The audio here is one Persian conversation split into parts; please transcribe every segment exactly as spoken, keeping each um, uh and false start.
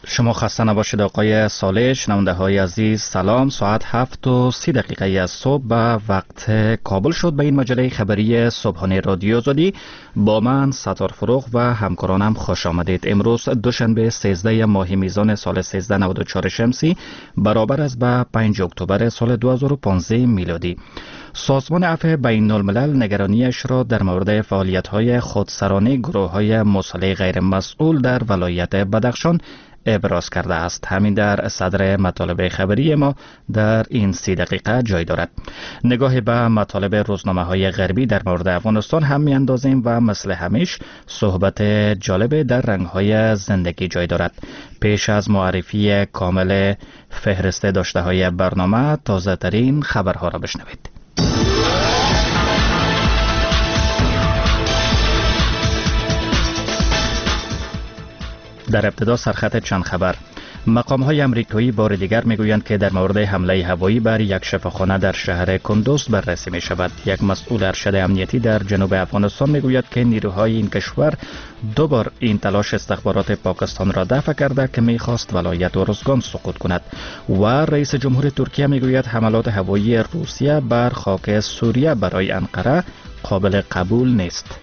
شما خسته نباشید آقای صالح. شنونده های عزیز سلام. ساعت هفت و سی دقیقه از صبح به وقت کابل شد. به این مجله خبری صبحانه رادیو آزادی با من ستار فروغ و همکارانم خوش آمدید. امروز دوشنبه سیزده ماه میزان سال سیزده نود و چهار شمسی برابر است به پنج اکتبر سال دو هزار و پانزده میلادی. سازمان عفو بین الملل نگرانیش را در مورد فعالیت‌های خودسرانه گروه‌های مسلح غیر مسئول در ولایت بدخشان ابراز کرده است. همین در صدر مطالب خبری ما در این سی دقیقه جای دارد. نگاه به مطالب روزنامه‌های غربی در مورد افغانستان هم می‌اندازیم و مثل همیشه صحبت جالب در رنگ‌های زندگی جای دارد. پیش از معرفی کامل فهرست داشته‌های برنامه تازه‌ترین خبرها را بشنوید. در ابتدا سرخط چند خبر. مقام‌های امریکایی بار دیگر میگویند که در مورد حمله هوایی بر یک شفاخانه در شهر کندوز بررسی می شود. یک مسئول ارشد امنیتی در جنوب افغانستان میگوید که نیروهای این کشور دو بار این تلاش استخبارات پاکستان را دفع کرده که میخواست ولایت ارزگان سقوط کند. و رئیس جمهور ترکیه میگوید حملات هوایی روسیه بر خاک سوریه برای انقره قابل قبول نیست.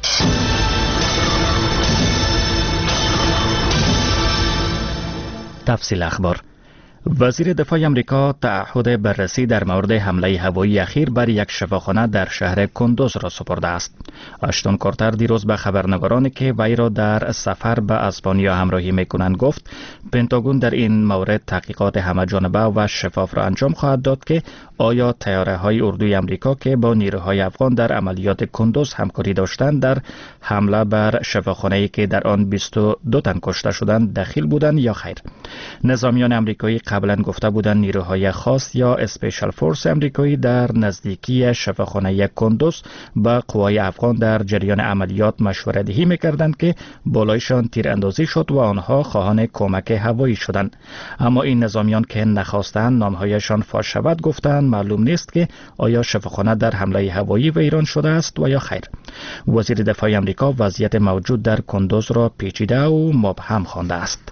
تفصیل اخبار. وزیر دفاع امریکا تعهد بررسی در مورد حمله هوایی اخیر بر یک شفاخانه در شهر کندوز را سپرده است. آشتون کارتر دیروز به خبرنگارانی که وی را در سفر به اسپانیا همراهی میکنند گفت پنتاگون در این مورد تحقیقات همه جانبه و شفاف را انجام خواهد داد که آیا طیاره های اردوی امریکا که با نیروهای افغان در عملیات کندوز همکاری داشتند در حمله بر شفاخانه‌ای که در آن بیست و دو تن کشته شدند دخیل بودند یا خیر. نظامیان امریکایی قبلا گفته بودند نیروهای خاص یا اسپیشال فورس امریکایی در نزدیکی شفاخانه کندوز با قوای افغان در جریان عملیات مشوره دهی می‌کردند که بالایشان تیراندازی شد و آنها خواهان کمک هوایی شدند. اما این نظامیان که نخواستند نامهایشان فاش شود گفتند معلوم نیست که آیا شفاخانه در حمله هوایی ویران شده است و یا خیر. وزیر دفاع امریکا وضعیت موجود در کندوز را پیچیده و مبهم خوانده است.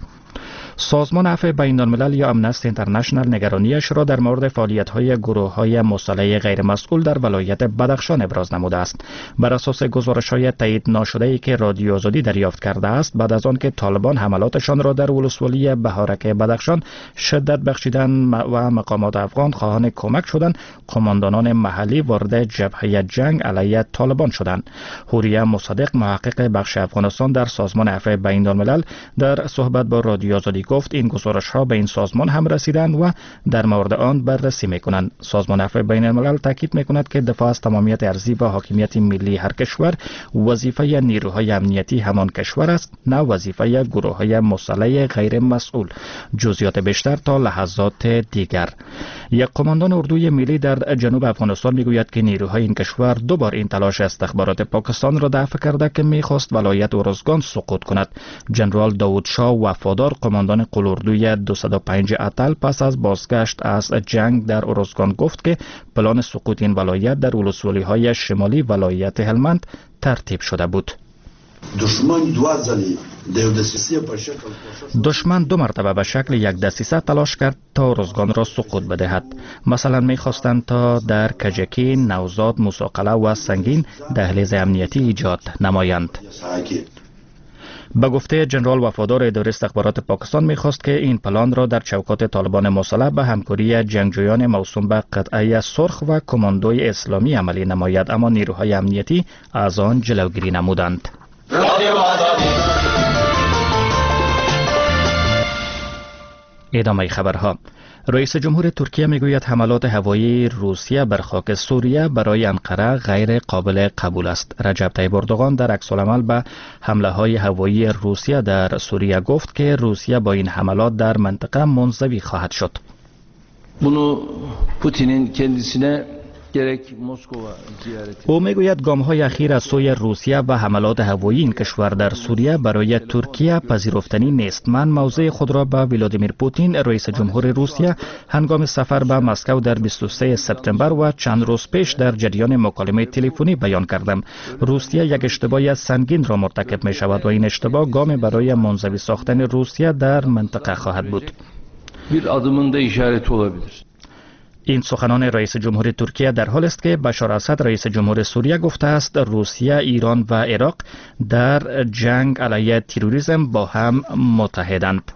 سازمان عفو بین الملل یا امنستی اینترنشنال نگرانیش را در مورد فعالیت‌های گروه‌های مسلح غیر مسئول در ولایت بدخشان ابراز نموده است. بر اساس گزارش‌های تایید ناشده‌ای که رادیو آزادی دریافت کرده است، بعد از آن که طالبان حملاتشان را در ولسوالی بهارک بدخشان شدت بخشیدند و مقامات افغان خواهان کمک شدند، قماندانان محلی وارد جبهه جنگ علیه طالبان شدند. حوریه مصدق محقق بخش افغانستان در سازمان عفو بین الملل در صحبت با رادیو آزادی گفت این گزارش ها به این سازمان هم رسیدند و در مورد آن بررسی میکنند. سازمان عفو بین الملل تاکید میکند که دفاع از تمامیت ارضی و حاکمیت ملی هر کشور وظیفه نیروهای امنیتی همان کشور است، نه وظیفه گروه های مسلح غیر مسئول. جزئیات بیشتر تا لحظات دیگر. یک قماندان اردوی ملی در جنوب افغانستان میگوید که نیروهای این کشور دو بار این تلاش استخبارات پاکستان را دفع کرده که میخواست ولایت ارزگان سقوط کند. جنرال داوود شاه وفادار قماندان قلاردوی دویست و پنج اتل پس از بازگشت از جنگ در ارزگان گفت که پلان سقوط این ولایت در ولسوالی های شمالی ولایت هلمند ترتیب شده بود. دشمن دو مرتبه به شکل یک دسیسه تلاش کرد تا ارزگان را سقوط بدهد. مثلا می‌خواستند تا در کجکی، نوزاد، موسی-قلعه و سنگین دهلیز امنیتی ایجاد نمایند. به گفته جنرال وفادار اداره استخبارات پاکستان میخواست که این پلان را در چوکات طالبان مسلح به همکاری جنگجویان موسوم به قطعه سرخ و کماندوی اسلامی عملی نماید، اما نیروهای امنیتی از آن جلوگیری نمودند. ادامه خبرها. رئیس جمهور ترکیه میگوید حملات هوایی روسیه بر خاک سوریه برای انقره غیر قابل قبول است. رجب طیب اردوغان در عکس‌العمل به حمله های هوایی روسیه در سوریه گفت که روسیه با این حملات در منطقه منزوی خواهد شد. Bunu Putin'in kendisine او میگوید گام های اخیر از سوی روسیه و حملات هوایی این کشور در سوریه برای ترکیه پذیرفتنی نیست. من موضع خود را به ولادیمیر پوتین رئیس جمهور روسیه هنگام سفر به مسکو در بیست و سوم سپتامبر و چند روز پیش در جریان مکالمه تلفنی بیان کردم. روسیه یک اشتباه سنگین را مرتکب می شود و این اشتباه گام برای منزوی ساختن روسیه در منطقه خواهد بود. bir adımın da işareti olabilir. این سخنان رئیس جمهور ترکیه در حال است که بشار اسد رئیس جمهور سوریه گفته است روسیه، ایران و عراق در جنگ علیه تروریسم با هم متحدند.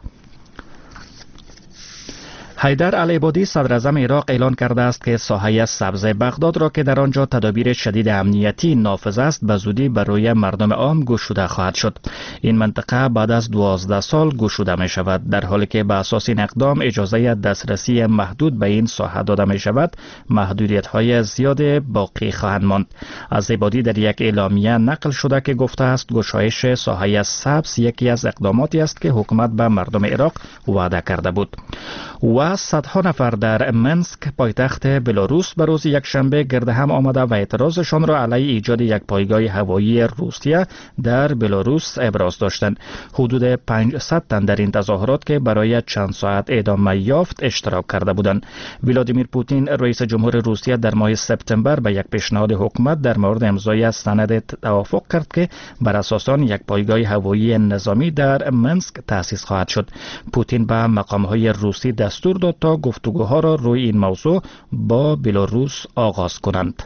حیدر العبادی صدر اعظم عراق اعلان کرده است که ساحه سبز بغداد را که در آنجا تدابیر شدید امنیتی نافذ است به زودی برای مردم عام گشوده خواهد شد. این منطقه بعد از دوازده سال گشوده می شود، در حالی که به اساس این اقدام اجازه دسترسی محدود به این ساحه داده می شود. محدودیت های زیاد باقی خواهند ماند. از عبادی در یک اعلامیه نقل شده که گفته است گشایش ساحه سبز یکی از اقداماتی است که حکومت به مردم عراق وعده کرده بود. و صدها نفر در منسک پایتخت بلاروس به روز یک شنبه گرد هم آمده و اعتراضشان را علیه ایجاد یک پایگاه هوایی روسیه در بلاروس ابراز داشتند. حدود پانصد تن در این تظاهرات که برای چند ساعت ادامه یافت اشتراک کرده بودند. ولادیمیر پوتین رئیس جمهور روسیه در ماه سپتامبر به یک پیشنهاد حکومت در مورد امضای سند توافق کرد که بر اساس آن یک پایگاه هوایی نظامی در منسک تأسیس خواهد شد. پوتین به مقام‌های روسی دستور داد تا گفتگوها را روی این موضوع با بلاروس آغاز کنند.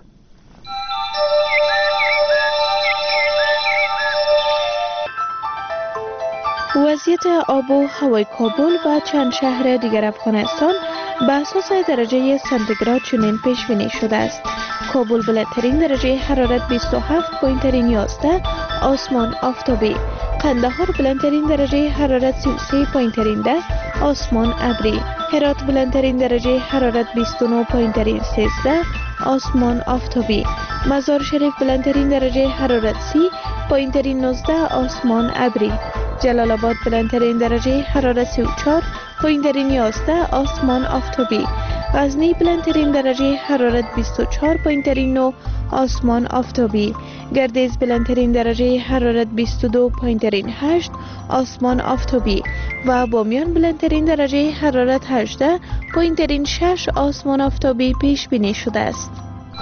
وضعیت آب و هوای کابل و چند شهر دیگر افغانستان به اساس درجه سانتیگراد چنین پیش بینی شده است. کابل بلندترین درجه حرارت بیست و هفت و یازده، آسمان آفتابی. قندهار بلندترین درجه حرارت سی و سه و ده، آسمان ابری. هرات بلندترین درجه حرارت بیست و نه و سیزده، آسمان آفتابی. مزار شریف بلندترین درجه حرارت سی و نوزده، آسمان ابری. جلال آباد بلندترین درجه حرارت سی و چهار و یازده، آسمان آفتابی. غزنی بلندترین درجه حرارت بیست و چهار و نه، آسمان آفتابی. گردیز بلندترین درجه حرارت بیست و دو و هشت، آسمان آفتابی. و بامیان بلندترین درجه حرارت هجده و شش، آسمان آفتابی پیش بینی شده است.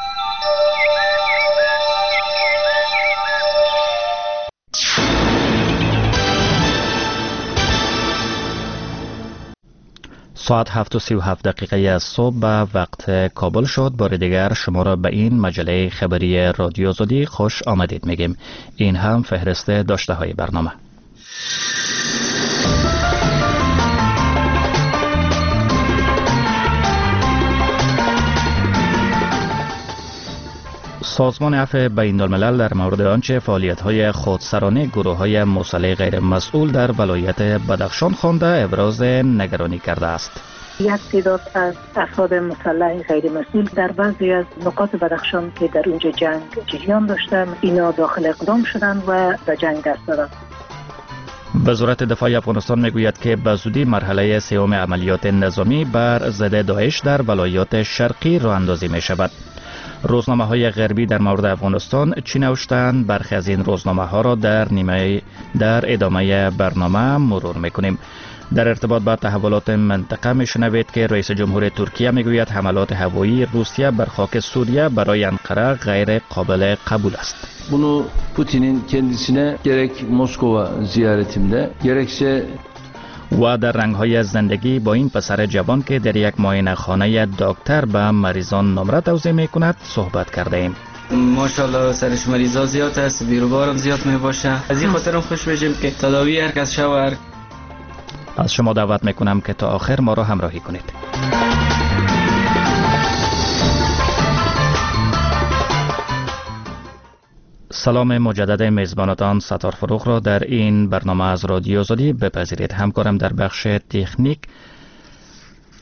ساعت هفت و سی و هفت دقیقه از صبح به وقت کابل شد. بار دیگر شما را به این مجله خبری رادیو آزادی خوش آمدید میگیم. این هم فهرست داشته های برنامه. سازمان عفو بین الملل در مورد آنچه فعالیت‌های خودسرانه گروه‌های مسلح غیر مسئول در ولایت بدخشان خوانده ابراز نگرانی کرده است. یک تعداد از افراد مسلح غیر مسئول در بعضی از نقاط بدخشان که در اونجا جنگ جریان داشتند، اینا داخل اقدام شدند و به جنگ دست دادند. وزارت دفاع افغانستان میگوید که به زودی مرحله سوم عملیات نظامی بر ضد داعش در ولایات شرقی راه اندازی می شود. روزنامه های غربی در مورد افغانستان چی نوشتند؟ برخی از این روزنامه ها را در نیمه در ادامه برنامه مرور میکنیم. در ارتباط با تحولات منطقه میشنوید که رئیس جمهور ترکیه میگوید حملات هوایی روسیه بر خاک سوریه برای انقره غیر قابل قبول است. Bunu Putin'in kendisine gerek Moskova ziyaretimde gerekse و در رنگ‌های زندگی با این پسر جوان که در یک معاینه خانه دکتر به مریضان نمره توزیع میکند صحبت کرده ایم. ماشاءالله سرش مریضا زیاد است، بیروبارم زیاد می باشه. از این خاطرم خوش بشیم که تداوی هر کس شود. از شما دعوت میکنم که تا آخر ما را همراهی کنید. سلام مجدد میزبانتان ستار فروغ را در این برنامه از رادیو آزادی بپذیرید. همکارم در بخش تکنیک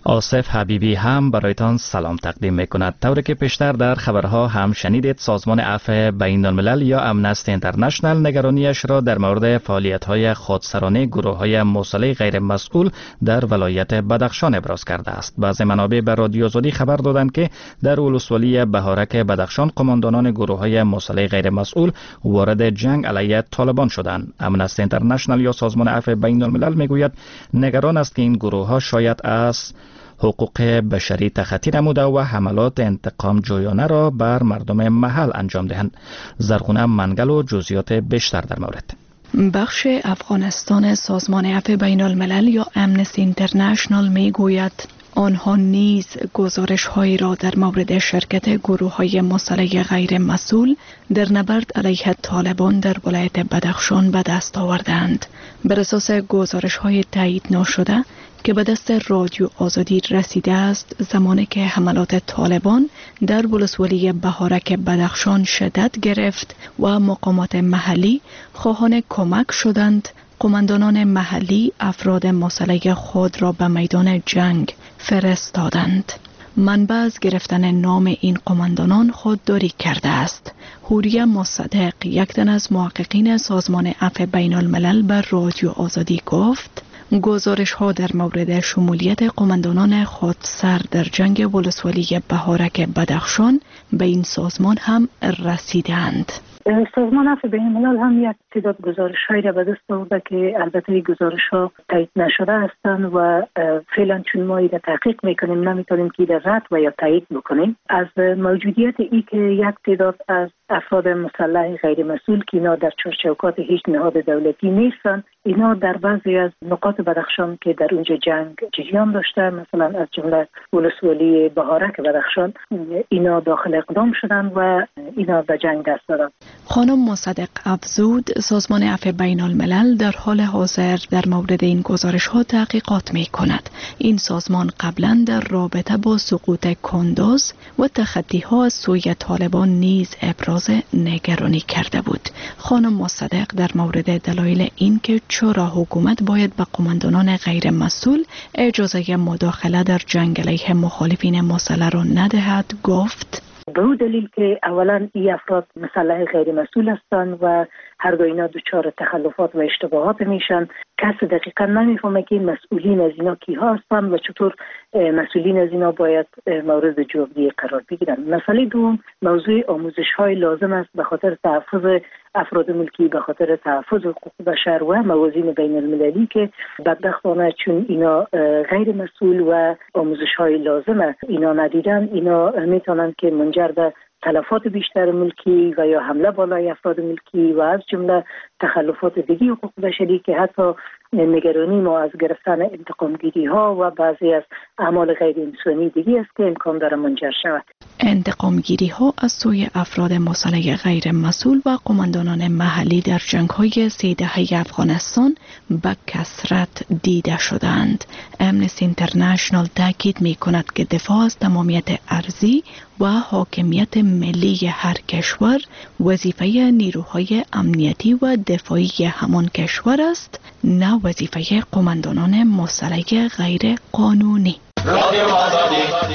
آصف حبیبی هم برایتان سلام تقدیم میکند. طوری که پیشتر در خبرها هم شنیدید، سازمان عفو بین الملل یا امنستی اینترنشنال نگرانیش را در مورد فعالیت‌های خودسرانه گروه‌های مسلح غیر مسئول در ولایت بدخشان ابراز کرده است. بعضی منابع به رادیو آزادی خبر دادند که در ولسوالی بهارک بدخشان قماندانان گروه‌های مسلح غیر مسئول وارد جنگ علیه طالبان شدند. امنستی اینترنشنال یا سازمان عفو بین الملل میگوید نگران است که این گروه‌ها شاید از حقوق بشری تخطی نموده و حملات انتقام جویانه را بر مردم محل انجام دهند. زرغونه منگل و جزئیات بیشتر در مورد. بخش افغانستان سازمان عفو بین الملل یا امنستی اینترنشنال می گوید آنها نیز گزارش هایی را در مورد شرکت گروه های مسلح غیر مسئول در نبرد علیه طالبان در ولایت بدخشان به دست آوردند. بر اساس گزارش های تایید نشده که به دست رادیو آزادی رسیده است، زمانی که حملات طالبان در ولسوالی بهارک بدخشان شدت گرفت و مقامات محلی خواهان کمک شدند، قماندانان محلی افراد مسلح خود را به میدان جنگ فرستادند. منبع از گرفتن نام این قماندانان خودداری کرده است. حوریه مصدق، یک تن از محققین سازمان عفو بین الملل، بر رادیو آزادی گفت گزارش ها در مورد شمولیت قماندانان خودسر در جنگ ولسوالی بهارک بدخشان به این سازمان هم رسیدند. سازمان عفو بین الملل هم یک تعداد گزارش هایی را به دست آورده که البته این گزارش ها تایید نشده هستند و فعلا چون ما را تحقیق میکنیم نمیتونیم که را رد و یا تایید بکنیم. از موجودیت ای که یک تعداد از افراد مسلح غیر مسئول که اینا در چارچوکات هیچ نهاد دولتی نیستن، اینا در بعضی از نقاط بدخشان که در اونجا جنگ جریان داشته، مثلا از جمله ولسوالی بهارک بدخشان، اینا داخل اقدام شدن و اینا به جنگ دست دادن. خانم مصدق افزود سازمان عفو بین الملل در حال حاضر در مورد این گزارش ها تحقیقات می کند. این سازمان قبلا در رابطه با سقوط کندوز و تخطی ها از سوی طالبان نیز ابراز نگرانی کرده بود. خانم مصدق در مورد دلایل این که چرا حکومت باید به قماندانان غیر مسئول اجازه مداخله در جنگ علیه مخالفین مسلح را ندهد گفت: به او دلیل که اولا این افراد مسلح غیر مسئول هستند و هر دو اینا دچار تخلفات و اشتباهات میشن. کس دقیقا نمیفهمه که مسئولین از اینا کیها هستند و چطور مسئولین از اینا باید مورد جوابگویی قرار بگیرن. مسئله دوم موضوع آموزش های لازم است به خاطر تحفظ افراد ملکی، به خاطر تحفظ حقوق بشر و موازین بین المللی که بدبختانه چون اینا غیر مسئول و آموزش های لازم اینا ندیدن، اینا میتونن که منجر به تلفات بیشتر ملکی و یا حمله بالای افراد ملکی و از جمله تخلفات دیگی حقوق بشری که حتی نگرانی ما از گرفتن انتقامگیری ها و بعضی از اعمال غیر انسانی دیگی است که امکان داره منجر شود. انتقامگیری ها از سوی افراد مسلح غیر مسئول و قماندانان محلی در جنگ های سی دهه افغانستان به کثرت دیده شدند. امنستی اینترنشنال تاکید می کند که دفاع از تمامیت ارضی و حاکمیت ملی هر کشور وظیفه نیروهای امنیتی و دفاعی همان کشور است، نه وظیفه قماندانان مسلح غیر قانونی. رادیو آزادی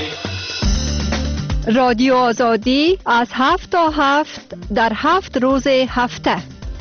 رادیو آزادی از هفت تا هفت در هفت روز هفته.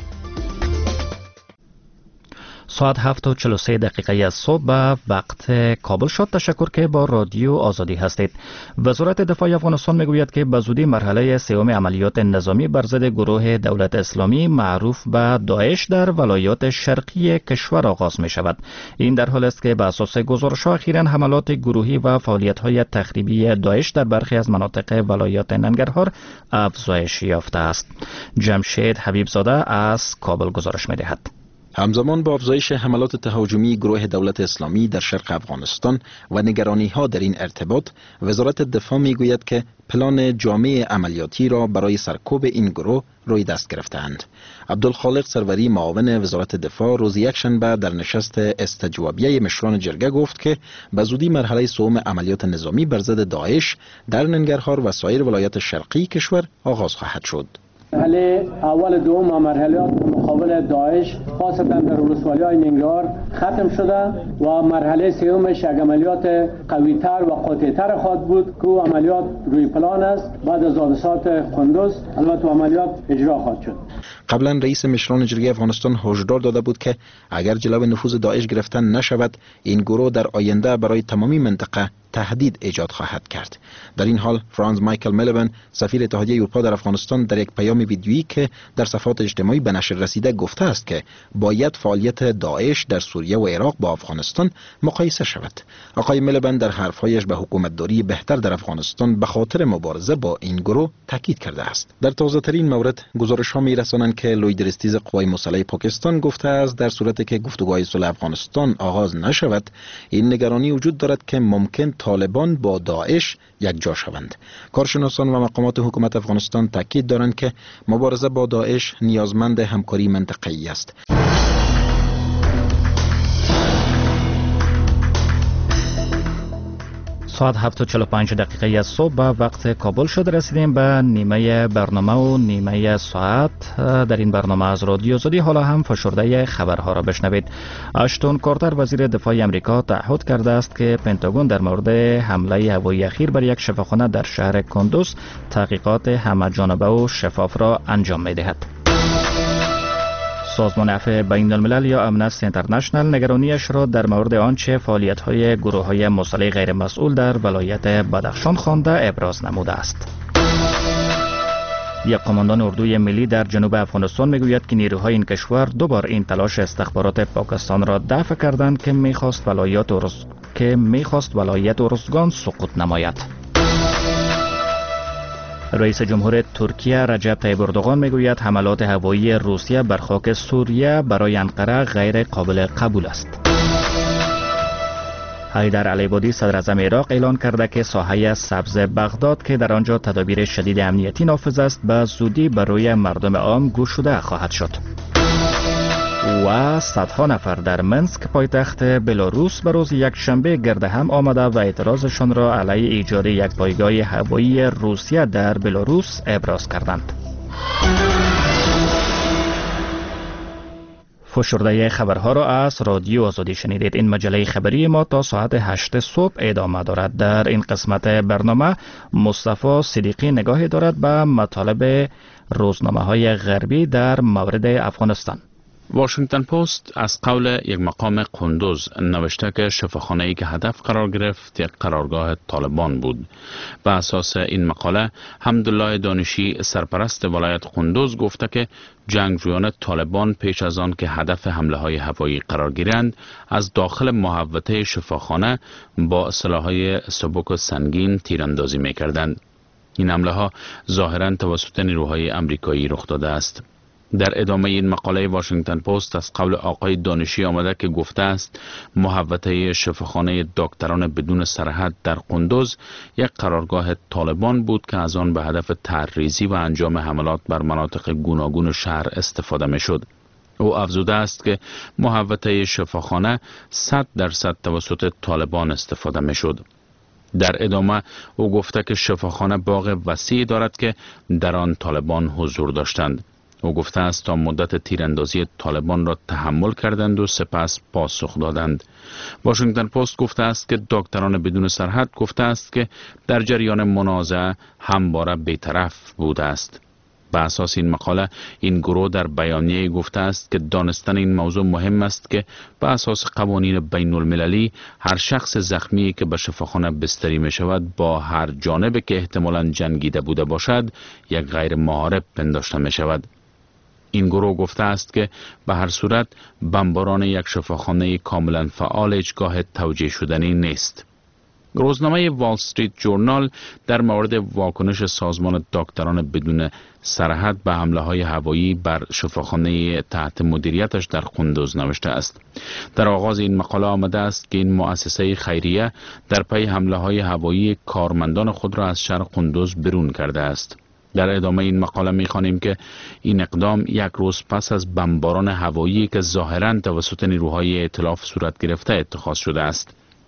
ساعت هفت و چهل و سه دقیقه از صبح به وقت کابل شد. تشکر که با رادیو آزادی هستید. وزارت دفاع افغانستان میگوید که به زودی مرحله سوم عملیات نظامی بر ضد گروه دولت اسلامی معروف به داعش در ولایات شرقی کشور آغاز می شود. این در حالی است که به اساس گزارش‌ها اخیراً حملات گروهی و فعالیت‌های تخریبی داعش در برخی از مناطق ولایات ننگرهار افزایش یافته است. جمشید حبیبزاده از کابل گزارش می‌دهد. همزمان با افزایش حملات تهاجمی گروه دولت اسلامی در شرق افغانستان و نگرانی ها در این ارتباط، وزارت دفاع می گوید که پلان جامع عملیاتی را برای سرکوب این گروه روی دست گرفتند. عبدالخالق سروری معاون وزارت دفاع روز یکشنبه در نشست استجوابیه مشران جرگه گفت که به زودی مرحله سوم عملیات نظامی بر ضد داعش در ننگرهار و سایر ولایات شرقی کشور آغاز خواهد شد. مرحله اول دوم و مرحلات مقابل داعش خاصتا در ولسوالی‌های ننگرهار ختم شده و مرحله سومش یک عملیات قوی‌تر و قاطع‌تر خواهد بود که عملیات روی پلان است. بعد از حادثات قندوز البته عملیات اجرا خواهد شد. قبلا رئیس مشران جرگه افغانستان هشدار داده بود که اگر جلو نفوذ داعش گرفتن نشود این گروه در آینده برای تمامی منطقه تهدید ایجاد خواهد کرد. در این حال فرانز مایکل میلبن سفیر اتحادیه اروپا در افغانستان در یک پیام ویدیویی که در صفحات اجتماعی به نشر رسیده گفته است که باید فعالیت داعش در سوریه و عراق با افغانستان مقایسه شود. آقای میلبن در حرفهایش به حکومتداری بهتر در افغانستان به خاطر مبارزه با این گروه تاکید کرده است. در تازه ترین مورد گزارش ها می‌رسانند که لوید رستیز قوای مسلح پاکستان گفته است در صورتی که گفتگوهای صلح افغانستان آغاز نشود این نگرانی وجود دارد که ممکن طالبان با داعش یک جا شوند. کارشناسان و مقامات حکومت افغانستان تاکید دارند که مبارزه با داعش نیازمند همکاری منطقه‌ای است. ساعت هفت و چهل و پنج دقیقه از صبح به وقت کابل شد. رسیدیم به نیمه برنامه و نیمه ساعت. در این برنامه از رادیو آزادی حالا هم فشرده خبرها را بشنوید. اشتون کارتر وزیر دفاع آمریکا تعهد کرده است که پنتاگون در مورد حمله هوایی اخیر بر یک شفاخانه در شهر کندوز تحقیقات همه جانبه و شفاف را انجام می دهد. سازمان عفو بین الملل یا امنستی اینترنشنال نگرانیش را در مورد آنچه فعالیت‌های گروه‌های مسلح غیر مسئول در ولایت بدخشان خوانده ابراز نموده است. یک قماندان اردوی ملی در جنوب افغانستان میگوید که نیروهای این کشور دوبار این تلاش استخبارات پاکستان را دفع کردند که میخواست ولایت ارز... که میخواست ولایت ارزگان سقوط نماید. رئیس جمهور ترکیه رجب طیب اردوغان میگوید حملات هوایی روسیه بر خاک سوریه برای انقره غیر قابل قبول است. حیدر علیبادی صدر اعظم عراق اعلان کرده که ساحه سبز بغداد که در آنجا تدابیر شدید امنیتی نافذ است به زودی برای مردم عام گشوده خواهد شد. و صدها نفر در منسک پایتخت بلاروس به روز یک شنبه گرد هم آمده و اعتراضشان را علیه ایجاد یک پایگاه هوایی روسیه در بلاروس ابراز کردند. فشرده خبرها را از رادیو آزادی شنیدید. این مجله خبری ما تا ساعت هشت صبح ادامه دارد. در این قسمت برنامه مصطفی صدیقی نگاهی دارد به مطالب روزنامه های غربی در مورد افغانستان. واشنگتن پست از قول یک مقام قندوز نوشته که شفاخانه‌ای که هدف قرار گرفت یک قرارگاه طالبان بود. به اساس این مقاله حمدالله دانشی سرپرست ولایت قندوز گفته که جنگجویان طالبان پیش از آن که هدف حمله های هوایی قرار گیرند از داخل محوطه شفاخانه با سلاح‌های سبک و سنگین تیراندازی می‌کردند. این حمله ها ظاهراً توسط نیروهای آمریکایی رخ داده است. در ادامه این مقاله واشنگتن پست از قول آقای دانشی آمده که گفته است محوطه شفاخانه دکتران بدون سرحد در قندوز یک قرارگاه طالبان بود که از آن به هدف طرحریزی و انجام حملات بر مناطق گوناگون شهر استفاده می شد. او افزوده است که محوطه شفاخانه صد درصد توسط طالبان استفاده می شد. در ادامه او گفته که شفاخانه باغ وسیعی دارد که در آن طالبان حضور داشتند. او گفته است تا مدت تیراندازی طالبان را تحمل کردند و سپس پاسخ دادند. واشنگتن پست گفته است که دکتران بدون سرحد گفته است که در جریان منازعه همواره بی‌طرف بوده است. به اساس این مقاله این گروه در بیانیه گفته است که دانستن این موضوع مهم است که به اساس قوانین بین المللی هر شخص زخمی که به شفاخانه بستری می شود با هر جانب که احتمالاً جنگیده بوده باشد یک غیر محارب پنداشته می شود. این گروه گفته است که به هر صورت بمباران یک شفاخانه کاملا فعال هیچگاه توجیه شدنی نیست. روزنامه وال استریت جورنال در مورد واکنش سازمان دکتران بدون سرحد به حمله های هوایی بر شفاخانه تحت مدیریتش در قندوز نوشته است. در آغاز این مقاله آمده است که این مؤسسه خیریه در پی حمله های هوایی کارمندان خود را از شهر قندوز بیرون کرده است. در ادامه این مقاله می‌خوانیم که این اقدام یک روز پس از بمباران هوایی که ظاهراً توسط نیروهای ائتلاف صورت گرفته اتخاذ شده است.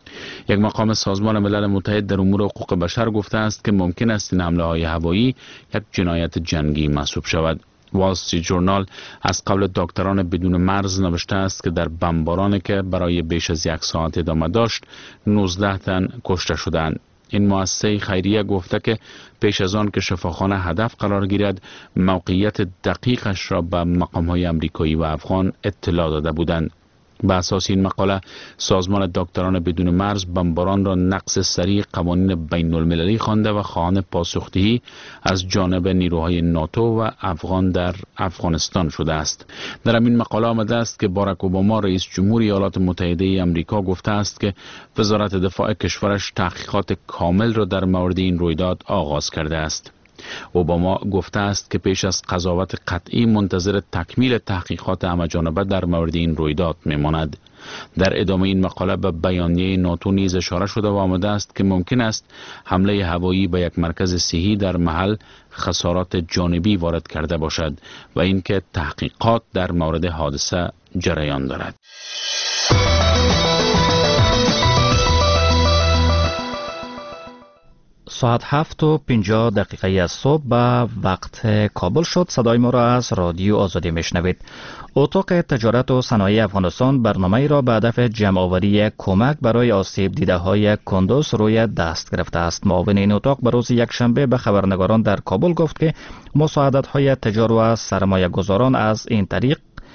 یک مقام سازمان ملل متحد در امور حقوق بشر گفته است که ممکن است این حمله های هوایی یک جنایت جنگی محسوب شود. وال استریت ژورنال از قول دکتران بدون مرز نوشته است که در بمبارانی که برای بیش از یک ساعت ادامه داشت نوزده تن کشته شدند. این مؤسسه خیریه گفته که پیش از آن که شفاخانه هدف قرار گیرد موقعیت دقیقش را به مقام‌های آمریکایی و افغان اطلاع داده بودند. به اساس این مقاله سازمان دکتران بدون مرز بمباران را نقض سریع قوانین بین المللی خوانده و خواهان پاسخدهی از جانب نیروهای ناتو و افغان در افغانستان شده است. در همین مقاله آمده است که باراک اوباما رئیس جمهور ایالات متحده آمریکا گفته است که وزارت دفاع کشورش تحقیقات کامل را در مورد این رویداد آغاز کرده است. اوباما گفته است که پیش از قضاوت قطعی منتظر تکمیل تحقیقات همه‌جانبه در مورد این رویداد میماند. در ادامه این مقاله به بیانیه ناتو نیز اشاره شده و آمده است که ممکن است حمله هوایی به یک مرکز صحی در محل خسارات جانبی وارد کرده باشد و اینکه تحقیقات در مورد حادثه جریان دارد. ساعت هفت و پنجاه دقیقه از صبح به وقت کابل شد. صدای ما را از رادیو آزادی میشنوید. اتاق تجارت و صنایع افغانستان برنامه را به هدف جمع‌آوری کمک برای آسیب دیده های کندوز روی دست گرفته است. معاون این اتاق به روز یکشنبه به خبرنگاران در کابل گفت که مساعدت های تجار و سرمایه گذاران از این طریق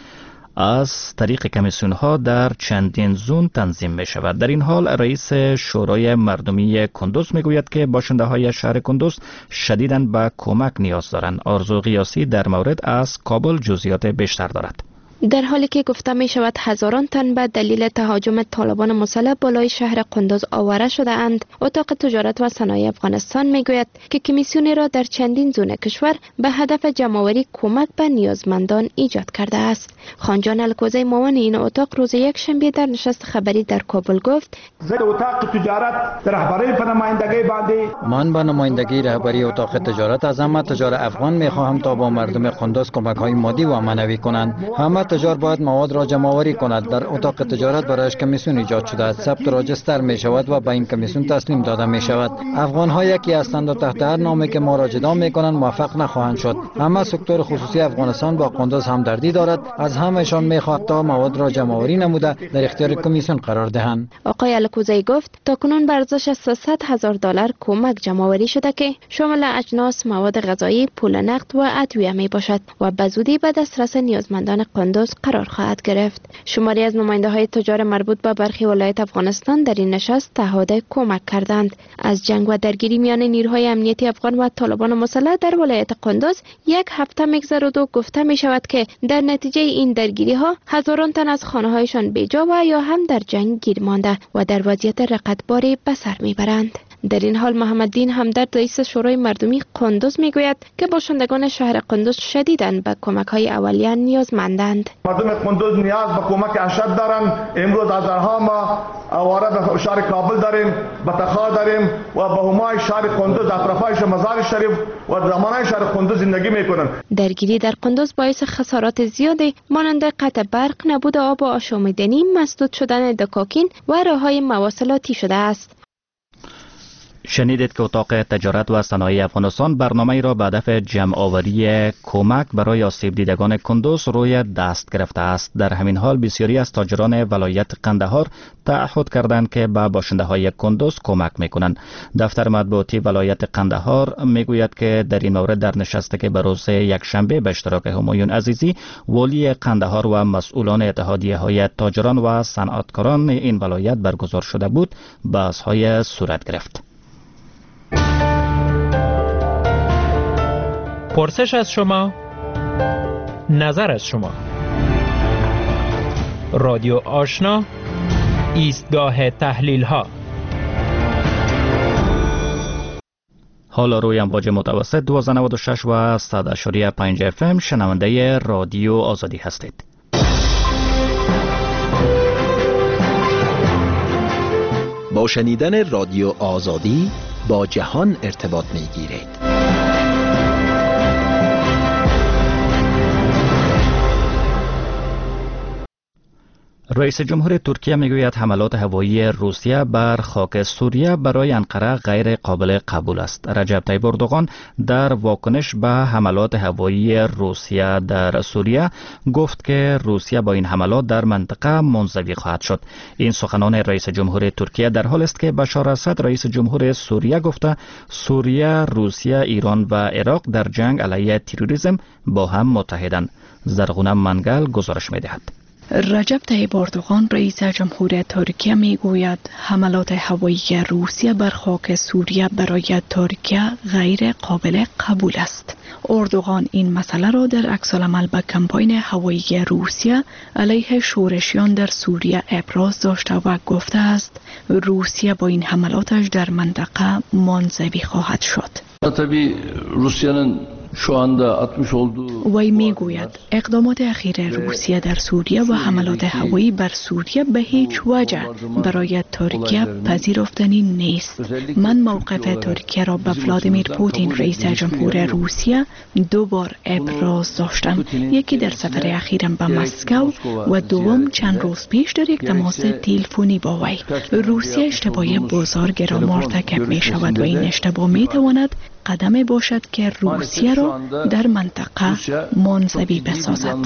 از طریق کمیسیون ها در چندین زون تنظیم می شود. در این حال رئیس شورای مردمی کندوز می گوید که باشنده های شهر کندوز شدیداً به کمک نیاز دارند. آرزو قیاسی در مورد از کابل جزئیات بیشتر دارد. در حالی که گفته می شود هزاران تن به دلیل تهاجم طالبان مسلح بالای شهر قندوز آواره شده اند، اتاق تجارت و صنایع افغانستان می گوید که کمیسیونی را در چندین زون کشور به هدف جمع‌آوری کمک به نیازمندان ایجاد کرده است. خانجان الکوزی معاون این اتاق روز یک شنبه در نشست خبری در کابل گفت: اتاق تجارت رهبری به نمایندگی باندی من با نمایندگی رهبری اتاق تجارت از همه تجار افغان می خواهم تا با مردم قندوز کمک های مادی و معنوی کنند. همه تجار باید مواد را جمع آوری کند. در اتاق تجارت برایش کمیسیون ایجاد شده است. ثبت راجستر می شود و به این کمیسیون تسلیم داده می شود. افغان ها یکی هستند و تحت هر نامی که ما را جدا می کنند موفق نخواهند شد. همه سکتور خصوصی افغانستان با قندوز همدردی دارد. از همهشان می خواهد تا مواد را جمع آوری نموده در اختیار کمیسیون قرار دهند. آقای الکوزی گفت تاکنون به ارزش سیصد هزار دلار کمک جمع آوری شده که شامل اجناس، مواد غذایی، پول نقد و ادویه می باشد و به زودی به دسترس نیازمندان قندوز قرار خواهد گرفت. شماری از نماینده های تجار مربوط به برخی ولایت افغانستان در این نشست تعهد کمک کردند. از جنگ و درگیری میان نیروهای امنیتی افغان و طالبان مسلح در ولایت قندوز یک هفته میگذرد و گفته می شود که در نتیجه این درگیری ها هزاران تن از خانه هایشان بیجا و یا هم در جنگ گیر مانده و در وضعیت رقتباری به سر میبرند. در این حال محمد دین همدرد رئیس شورای مردمی قندوز میگوید که باشندگان شهر قندوز شدیداً به کمک‌های اولیه نیازمندند. مردم قندوز نیاز به کمک اشد دارند. امروز هزارها ما آواره به شهر کابل داریم، به تخا داریم و به همای شهر قندوز اطرافش مزار شریف و زمانه شهر قندوز زندگی میکنند. درگیری در قندوز باعث خسارات زیادی مانند قطع برق، نبود آب و آشامیدنی، مسدود شدن دکاکین و راههای مواصلاتی شده است. شنیدید که اتاق تجارت و صنایع افغانستان برنامه را به هدف جمع آوری کمک برای آسیب دیدگان کندوز روی دست گرفته است. در همین حال بسیاری از تاجران ولایت قندهار تعهد کردند که به باشنده های کندوز کمک میکنند. دفتر مطبوعاتی ولایت قندهار میگوید که در این مورد در نشستی که به روز یکشنبه به اشتراک همایون عزیزی، والی قندهار و مسئولان اتحادیه های تاجران و صنعتکاران این ولایت برگزار شده بود، بحث های صورت گرفت. پرسش از شما، نظر از شما. رادیو آشنا، ایستگاه تحلیل ها. حال روی امواج متوسط دویست و نود و شش و صد و پنج اف ام شنونده رادیو آزادی هستید. با شنیدن رادیو آزادی با جهان ارتباط می گیرید. رئیس جمهور ترکیه میگوید حملات هوایی روسیه بر خاک سوریه برای انقره غیر قابل قبول است. رجب طیب اردوغان در واکنش به حملات هوایی روسیه در سوریه گفت که روسیه با این حملات در منطقه منزوی خواهد شد. این سخنان رئیس جمهور ترکیه در حالی است که بشار اسد رئیس جمهور سوریه گفته سوریه، روسیه، ایران و عراق در جنگ علیه تروریسم با هم متحدند. زرغونه منگل گزارش می‌دهد. رجب طیب اردوغان رئیس جمهور ترکیه می گوید حملات هوایی روسیه بر خاک سوریه برای ترکیه غیر قابل قبول است. اردوغان این مسئله را در عکس‌العمل به کمپاین هوایی روسیه علیه شورشیان در سوریه ابراز داشته و گفته است روسیه با این حملاتش در منطقه منزوی خواهد شد. Tabii Rusya'nın şu anda atmış olduğu وی می گوید اقدامات اخیر روسیه در سوریه و حملات هوایی بر سوریه به هیچ وجه برای ترکیه پذیرفتنی نیست. من موقف ترکیه را به ولادیمیر پوتین رئیس جمهور روسیه دو بار ابراز داشتم، یکی در سفر اخیرم به مسکو و دوم چند روز پیش در یک تماس تلفنی با وی. روسیه اشتباه بزرگ را مرتکب می شود و این اشتباه می تواند قدم باشد که روسیه را در منطقه منزوی بسازد.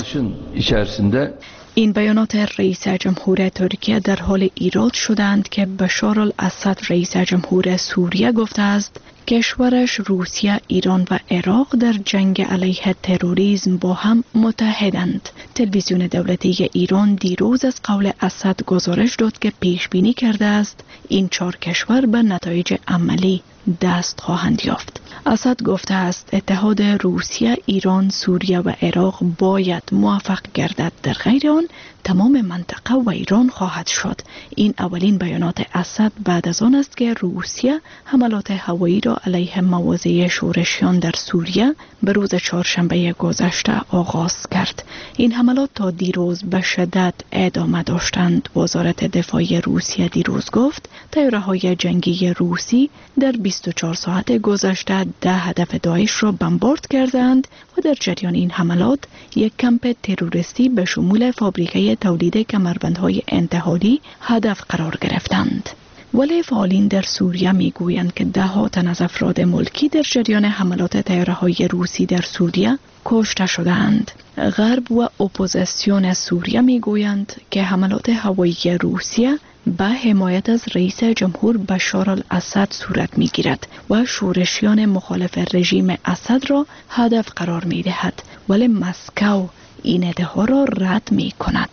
این بیانات رئیس جمهور ترکیه در حال ایراد شدند که بشار الاسد رئیس جمهور سوریه گفته است کشورش روسیه، ایران و عراق در جنگ علیه تروریسم با هم متحدند. تلویزیون دولتی ایران دیروز از قول اسد گزارش داد که پیش بینی کرده است این چهار کشور به نتایج عملی دست خواهند یافت. اسد گفته است اتحاد روسیه، ایران، سوریه و عراق باید موفق گردد، در غیر آن تمام منطقه و ایران خواهد شد. این اولین بیانات اسد بعد از آن است که روسیه حملات هوایی را علیه مواضع شورشیان در سوریه به روز چهارشنبه گذشته آغاز کرد. این حملات تا دیروز به شدت ادامه داشتند. وزارت دفاع روسیه دیروز گفت طیاره‌های جنگی روسی در بیست و چهار ساعت گذشته ده هدف داعش را بمبارد کردند و در جریان این حملات یک کمپ تروریستی به شمول فابریکه تولید کمربندهای انتحاری هدف قرار گرفتند. ولی فعالین در سوریه میگویند که ده ها تن از افراد ملکی در جریان حملات طیاره‌های روسی در سوریه کشته شدند. غرب و اپوزیسیون سوریه میگویند که حملات هوایی روسیه به حمایت از رئیس جمهور بشار الاسد صورت میگیرد و شورشیان مخالف رژیم اسد را هدف قرار میدهد، ولی مسکو این ادعا را رد می کند.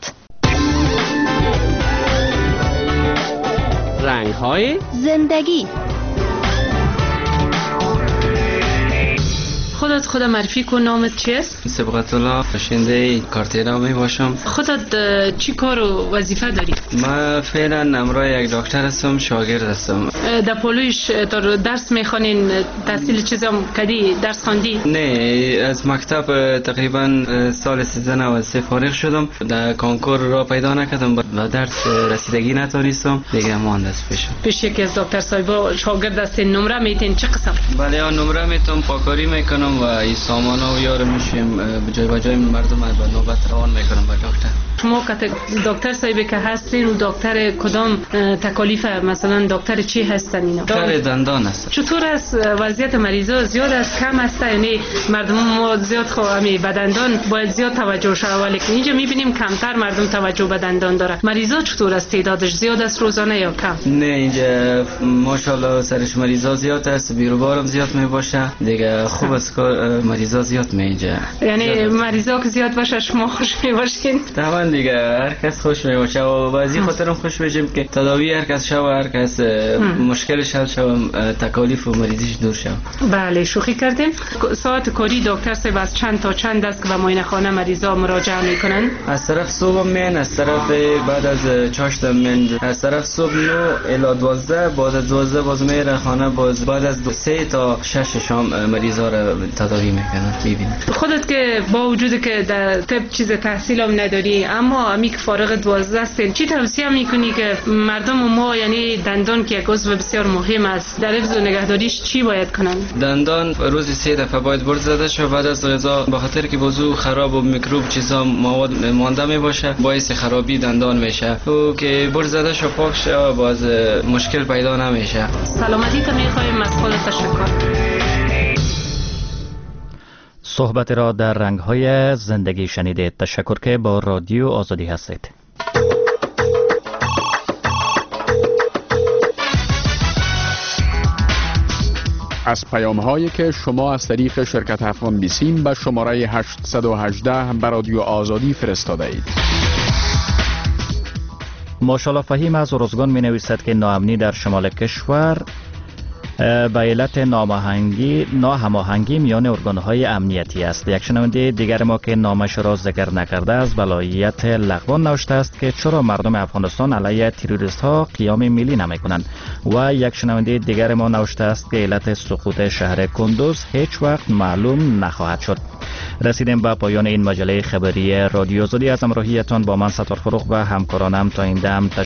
رنگ‌های زندگی. خودت خود معرفی کن، نامت چیست؟ سبقت الله، باشنده کارتیرا می باشم. خودت چی کار و وظیفه داری؟ من فعلا امرای یک دکتر هستم، شاگرد هستم. در پولویش تا درس میخوانین، تحصیل چیزام کدی درس خواندی؟ نه، از مکتب تقریبا سال سیزده و سه فارغ شدم. در کنکور را پیدا نکردم و درس رسیدگی نتونستم، دیگه مهندس بشم. پیش یکی از دکتر صاحبا شاگرد هستین، نمره میتین چه قسم؟ بله، نمره میتونم، پاکاری میکنم و این سامانا و یار میشیم، جای به جای مردم به نوبت روان میکنم به دکتر. شما که دکتر صاحبی که هستین و دکتر کدام تکالیف، مثلا دکتر چی هستن اینا؟ دکتر دندان هست. چطور است وضعیت مریضا؟ زیاد است کم است؟ یعنی مردم ما زیاد خو امی به دندان باید زیاد توجه شود، ولی اینجا میبینیم کمتر مردم توجه به دندان داره. مریضا چطور است؟ تعدادش زیاد است روزانه یا کم؟ نه، اینجا ماشاءالله سرش مریضا زیاد است، بیروبارم زیاد میباشه دیگه. خوب است که مریضا زیاد می اینجا. یعنی مریضا که زیاد باشه شما خوش میباشین؟ طبعا دیگه، هر کس خوش میباشه و بعضی خاطرم خوش میشیم که تداوی هر کس شو، هر کس مشکلش حل شو، تکالیف و مریضیش دور شو. بله، شوخی کردیم. ساعت کاری دکتر صاحب از چند تا چند است که به معاینه خانه مریضا مراجعه میکنن؟ از طرف صبح من، از طرف بعد از چاشت من، از طرف صبح نو الی دوازده، بعد از دوازده باز میره خانه، باز بعد از دو سه تا شش شام مریضا را تداوی میکنن. میبینید خودت که با وجود که در طب چیز تحصیل هم نداری، اما اما امی که فارغ دوازده هستین چی توصیه میکنی که مردم ما یعنی دندان که یک عضو بسیار مهم است در حفظ و نگهداریش چی باید کنن؟ دندان روزی سه دفعه باید برد زده شه بعد از غذا، به خاطر که وضو خراب و میکروب چیزا مواد مانده می باشه باعث خرابی دندان میشه. او که برد زده شه پاک شه باز مشکل پیدا نمیشه. سلامتی تو میخوایم، از خودت تشکر. صحبت را در رنگ‌های زندگی شنیدید. تشکر که با رادیو آزادی هستید. از پیام هایی که شما از طریق شرکت افغان بیسیم به شماره هشت یک هشت به رادیو آزادی فرستاده اید. ماشاءالله فهیم از ارزگان می نویسد که ناامنی در شمال کشور به علت ناماهنگی ناهماهنگی میان ارگان‌های امنیتی است. یک شنونده دیگر ما که نامش را ذکر نکرده از ولایت لغوان نوشته است که چرا مردم افغانستان علیه تروریست ها قیام ملی نمی کنند و یک شنونده دیگر ما نوشته است که علت سقوط شهر کندوز هیچ وقت معلوم نخواهد شد. رسیدیم به پایان این مجله خبری رادیو آزادی. از همراهیتان با من ستار فروغ و همکارانم تا این دم